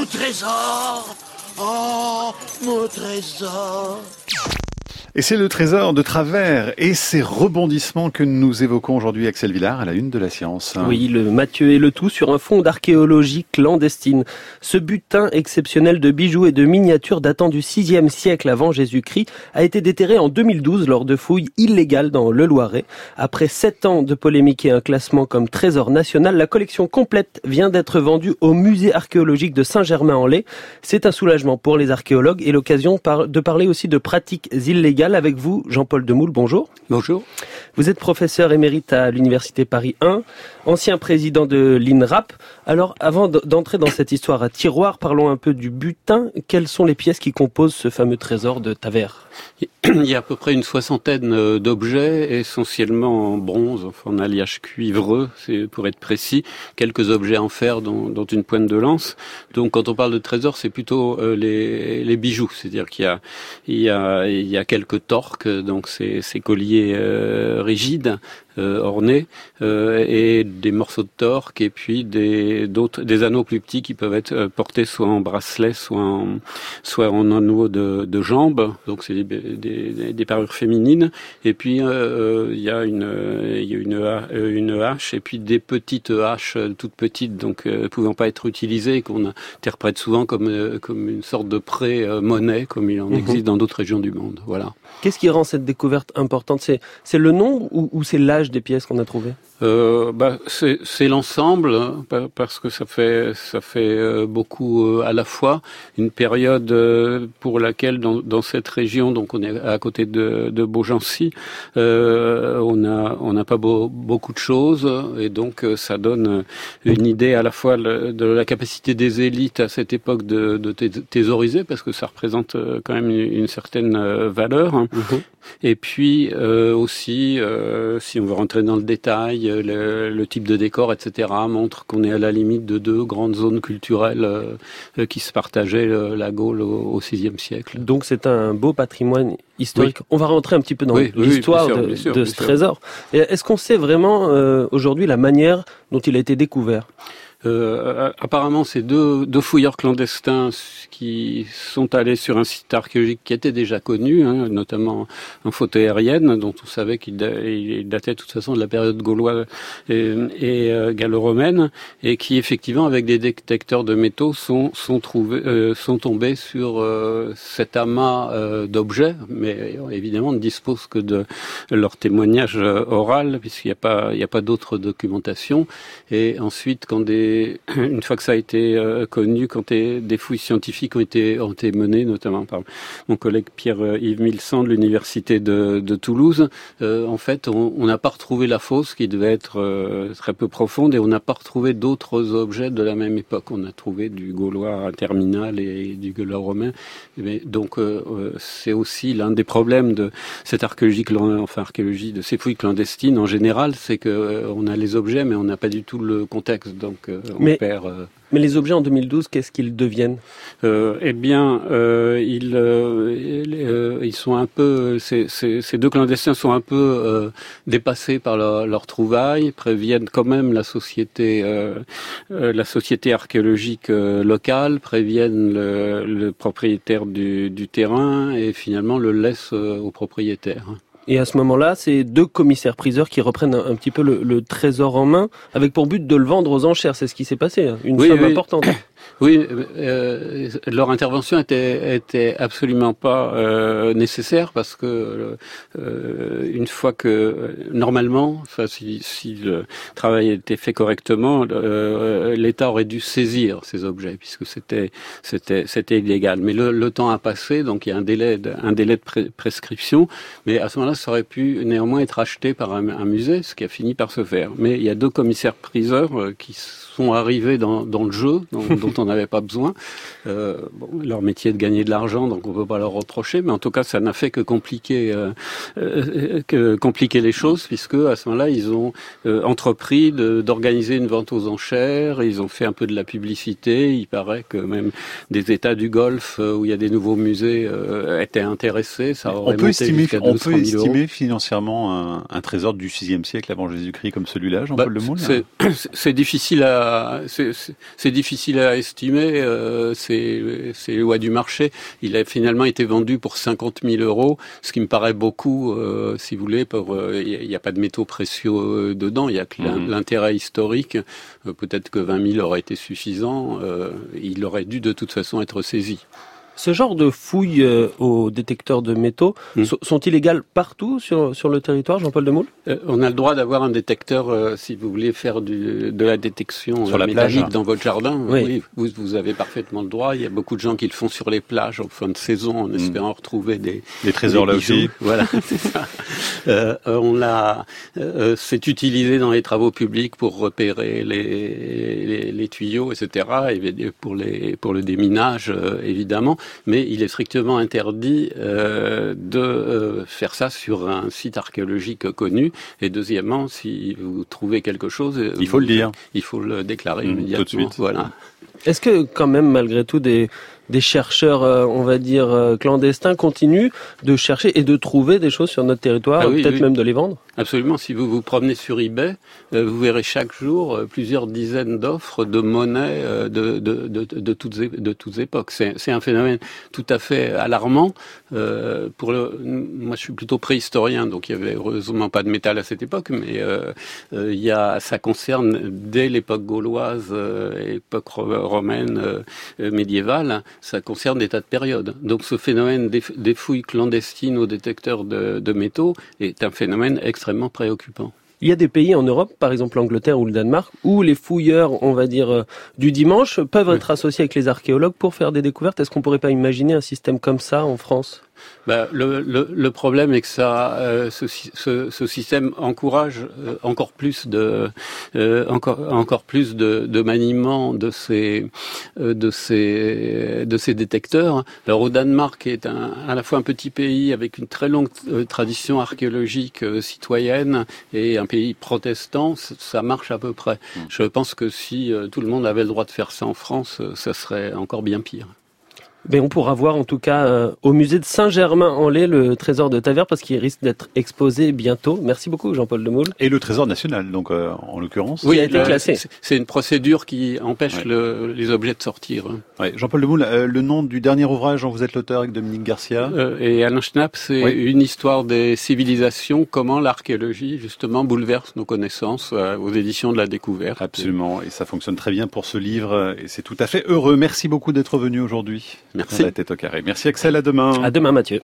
trésor! Oh, mon trésor! Et c'est le trésor de Travers et ses rebondissements que nous évoquons aujourd'hui, Axel Villard, à la une de la science. Oui, le Mathieu et le tout sur un fond d'archéologie clandestine. Ce butin exceptionnel de bijoux et de miniatures datant du 6e siècle avant Jésus-Christ a été déterré en 2012 lors de fouilles illégales dans le Loiret. Après 7 ans de polémique et un classement comme trésor national, la collection complète vient d'être vendue au musée archéologique de Saint-Germain-en-Laye. C'est un soulagement pour les archéologues et l'occasion de parler aussi de pratiques illégales. Avec vous, Jean-Paul Demoule, bonjour. Bonjour. Vous êtes professeur émérite à l'Université Paris 1, ancien président de l'INRAP. Alors, avant d'entrer dans cette histoire à tiroir, parlons un peu du butin. Quelles sont les pièces qui composent ce fameux trésor de Tavers ? Il y a à peu près une 60aine d'objets, essentiellement en bronze, enfin en alliage cuivreux, c'est pour être précis, quelques objets en fer dont une pointe de lance. Donc quand on parle de trésor, c'est plutôt les bijoux, c'est-à-dire qu'il y a quelques torques, donc ces colliers rigides, ornés, et des morceaux de torque, et puis des anneaux plus petits qui peuvent être portés soit en bracelet, soit en anneaux de jambes. Donc c'est des parures féminines. Et puis il y a une hache, et puis des petites haches toutes petites, donc pouvant pas être utilisées, qu'on interprète souvent comme une sorte de prêt-monnaie, comme il en existe dans d'autres régions du monde. Voilà. Qu'est-ce qui rend cette découverte importante ? C'est le nombre ou c'est l'âge des pièces qu'on a trouvées ? C'est l'ensemble, parce que ça fait beaucoup à la fois. Une période pour laquelle dans cette région, donc on est à côté de Beaugency, on n'a pas beaucoup de choses, et donc ça donne une idée à la fois de la capacité des élites à cette époque de thésauriser, parce que ça représente quand même une certaine valeur. Et puis aussi, si on veut rentrer dans le détail, le type de décor, etc., montre qu'on est à la limite de 2 grandes zones culturelles qui se partageaient la Gaule au VIe siècle. Donc c'est un beau patrimoine historique. Oui. On va rentrer un petit peu dans l'histoire de ce trésor. Et est-ce qu'on sait vraiment aujourd'hui la manière dont il a été découvert ? Apparemment, c'est deux fouilleurs clandestins qui sont allés sur un site archéologique qui était déjà connu, notamment en photo aérienne, dont on savait qu'il datait de toute façon de la période gauloise et gallo-romaine, et qui effectivement, avec des détecteurs de métaux, sont tombés sur cet amas d'objets, mais évidemment ne disposent que de leur témoignage oral, puisqu'il n'y a pas d'autre documentation. Et ensuite, une fois que ça a été connu, quand des fouilles scientifiques ont été menées, notamment par mon collègue Pierre-Yves Milsan de l'université de Toulouse, en fait, on n'a pas retrouvé la fosse, qui devait être très peu profonde, et on n'a pas retrouvé d'autres objets de la même époque. On a trouvé du gaulois terminal et du gallo-romain. Donc, c'est aussi l'un des problèmes de cette archéologie, de ces fouilles clandestines en général, c'est que on a les objets, mais on n'a pas du tout le contexte. Donc, mais les objets en 2012, qu'est-ce qu'ils deviennent ? Ils sont un peu, ces 2 clandestins sont un peu dépassés par leur trouvaille, préviennent quand même la société archéologique locale, préviennent le propriétaire du terrain, et finalement le laissent au propriétaire. Et à ce moment-là, c'est 2 commissaires-priseurs qui reprennent un petit peu le trésor en main, avec pour but de le vendre aux enchères. C'est ce qui s'est passé, une somme importante. Oui, leur intervention était absolument pas nécessaire, parce que une fois que normalement, si le travail était fait correctement, l'État aurait dû saisir ces objets, puisque c'était illégal. Mais le temps a passé, donc il y a un délai de prescription. Mais à ce moment-là, ça aurait pu néanmoins être acheté par un musée, ce qui a fini par se faire. Mais il y a 2 commissaires-priseurs qui sont arrivés dans le jeu, dont on n'avait pas besoin. Leur métier est de gagner de l'argent, donc on peut pas leur reprocher, mais en tout cas, ça n'a fait que compliquer les choses, puisque à ce moment-là, ils ont entrepris d'organiser une vente aux enchères, ils ont fait un peu de la publicité. Il paraît que même des États du Golfe, où il y a des nouveaux musées, étaient intéressés. Ça aurait monté jusqu'à 200 000 euros. On peut estimer financièrement un trésor du VIe siècle avant Jésus-Christ comme celui-là, Jean-Paul Demoule ? C'est difficile à estimer. sous-estimé. C'est les lois du marché. Il a finalement été vendu pour 50 000 €, ce qui me paraît beaucoup, si vous voulez. Il n'y a pas de métaux précieux dedans. Il y a que l'intérêt historique. Peut-être que 20 000 aurait été suffisant. Il aurait dû de toute façon être saisi. Ce genre de fouilles aux détecteurs de métaux sont illégales partout sur le territoire, Jean-Paul Demoule ? On a le droit d'avoir un détecteur si vous voulez faire de la détection sur la métallique plage, dans votre jardin. Oui, vous avez parfaitement le droit. Il y a beaucoup de gens qui le font sur les plages en fin de saison en espérant retrouver des trésors là aussi. Voilà, c'est ça. C'est utilisé dans les travaux publics pour repérer les tuyaux, etc. Et pour le déminage, évidemment. Mais il est strictement interdit de faire ça sur un site archéologique connu. Et deuxièmement, si vous trouvez quelque chose, il faut le dire. Il faut le déclarer immédiatement. Tout de suite. Voilà. Est-ce que quand même, malgré tout, des chercheurs, on va dire, clandestins continuent de chercher et de trouver des choses sur notre territoire, peut-être même de les vendre ? Absolument. Si vous vous promenez sur eBay, vous verrez chaque jour plusieurs dizaines d'offres de monnaie de toutes époques. C'est un phénomène tout à fait alarmant. Moi, je suis plutôt préhistorien, donc il y avait heureusement pas de métal à cette époque, mais ça concerne dès l'époque gauloise, époque romaine, médiévale. Ça concerne des tas de périodes. Donc ce phénomène des fouilles clandestines aux détecteurs de métaux est un phénomène extrêmement préoccupant. Il y a des pays en Europe, par exemple l'Angleterre ou le Danemark, où les fouilleurs, on va dire, du dimanche, peuvent être associés avec les archéologues pour faire des découvertes. Est-ce qu'on pourrait pas imaginer un système comme ça en France ? Le problème est que ce système encourage encore plus de maniement de ces détecteurs. Alors au Danemark, qui est à la fois un petit pays avec une très longue tradition archéologique citoyenne et un pays protestant, ça marche à peu près. Je pense que si tout le monde avait le droit de faire ça en France, ça serait encore bien pire. Mais on pourra voir en tout cas au musée de Saint-Germain-en-Laye le trésor de Taverne parce qu'il risque d'être exposé bientôt. Merci beaucoup Jean-Paul Demoule. Et le trésor national, donc en l'occurrence. Oui, il a été classé. C'est une procédure qui empêche les objets de sortir. Ouais. Jean-Paul Demoule, le nom du dernier ouvrage dont vous êtes l'auteur avec Dominique Garcia. Et Alain Schnapp, c'est une histoire des civilisations, comment l'archéologie justement bouleverse nos connaissances aux éditions de la Découverte. Absolument, et ça fonctionne très bien pour ce livre et c'est tout à fait heureux. Merci beaucoup d'être venu aujourd'hui. Merci. La tête au carré. Merci Axel, à demain. À demain Mathieu.